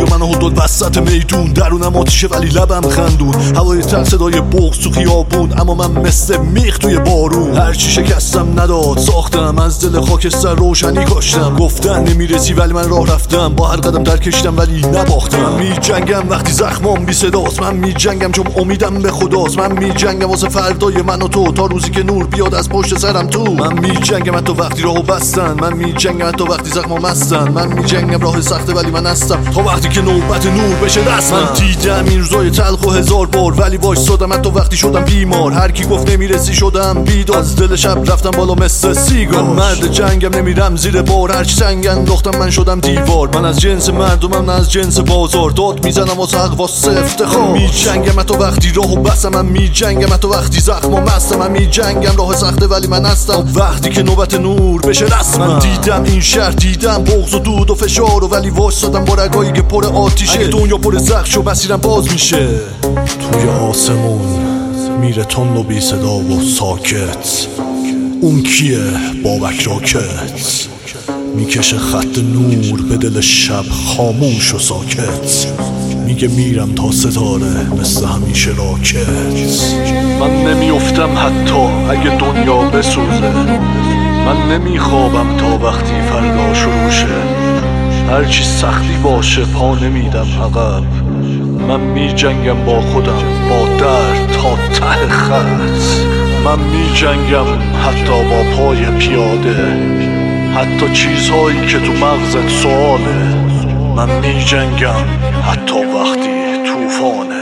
منو حدود وسط میدون، درونم آتیشه ولی لبم خندون، هوای تر صدای بغض تو خیابون، اما من مثل میخ توی بارون. هرچی شکستم نداد ساختم، از دل خاکستر روشنی کاشتم. گفتن نمیرسی ولی من راه رفتم، با هر قدم در کشتم ولی نباختم. من میجنگم وقتی زخمام بی صداست، من میجنگم چون امیدم به خداست. من میجنگم واسه فردای من و تو، تا روزی که نور بیاد از پشت سرم تو. من میجنگم حتی وقتی راهو بستن، من میجنگم حتی وقتی زخمام هستن. من میجنگم راه سخته ولی من هستم، تا وقتی که نوبت نور بشه دست. من دیدم این روزای تلخ و هزار بار، ولی وایسادم حتی وقتی شدم بیمار. هر کی گفت نمیرسی شدم بیدار، از دل شب رفتم بالا مثل سیگار. من مرد جنگم نمیرم زیر بار، هرچی سنگ انداختم من شدم دیوار. من از جنس مردمم نه از جنس بازار، داد میزنم واسه حق واسه افتخار. من میجنگم حتی وقتی راهو بستم، من میجنگم حتی وقتی زخمام هستم. من میجنگم راه سخته ولی من هستم، وقتی که نوبت نور بشه رسم. من دیدم این شهر، دیدم بغض و دود و فشار، ولی وایسادم با رگایی که پر آتیشه. اگه دنیا پر زخم شو مسیرم باز میشه. توی آسمون میره تند و بی صدا و ساکت، اون کیه؟ بابک راکت میکشه خط نور به دل شب خاموش و ساکت. میگه میرم تا ستاره مثل همیشه راکت. من نمیافتم حتی اگه دنیا بسوزه، من نمیخوابم تا وقتی فردا شروع شه. هرچی سختی باشه پا نمیدم عقب، من میجنگم با خودم با درد تا ته خط. من میجنگم حتی با پای پیاده، حتی چیزهایی که تو مغزت سواله. من میجنگم حتی وقتی طوفانه.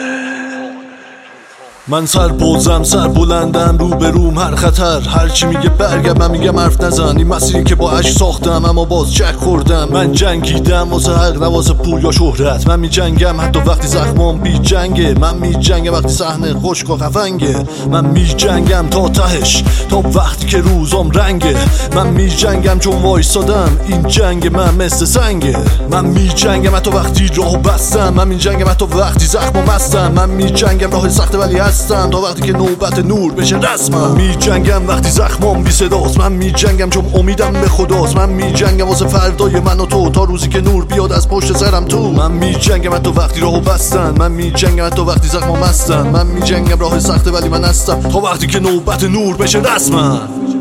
من سربازم، سر بلندم، رو به روم هر خطر. هرچی میگه برگرد، من میگم حرف نزن. این مسیری که با عشق ساختم اما باز چک خوردم. من جنگیدم واسه حق نه واسه پول یا شهرت. من میجنگم حتی وقتی زخمام بی جنگه. من میجنگم وقتی صحنه خشک و خفنگه. من میجنگم تا تهش، تا وقتی که روزام رنگه. من میجنگم چون وایسادم، این جنگ من مثل سنگه. من میجنگم حتی وقتی راهو بستم، من میجنگم حتی وقتی زخمام هستم. من میجنگم راه سخته ولی هستم، تا وقتی که نوبت نور بشه رسم. من میجنگم وقتی زخمام بی صداست، من میجنگم چون امیدم به خداست. من میجنگم واسه فردای من و تو، تا روزی که نور بیاد از پشت سرم تو. من میجنگم حتی وقتی راهو بستن، من میجنگم حتی وقتی زخمام هستن. من میجنگم راه سخته ولی من هستم، تا وقتی که نوبت نور بشه رسم.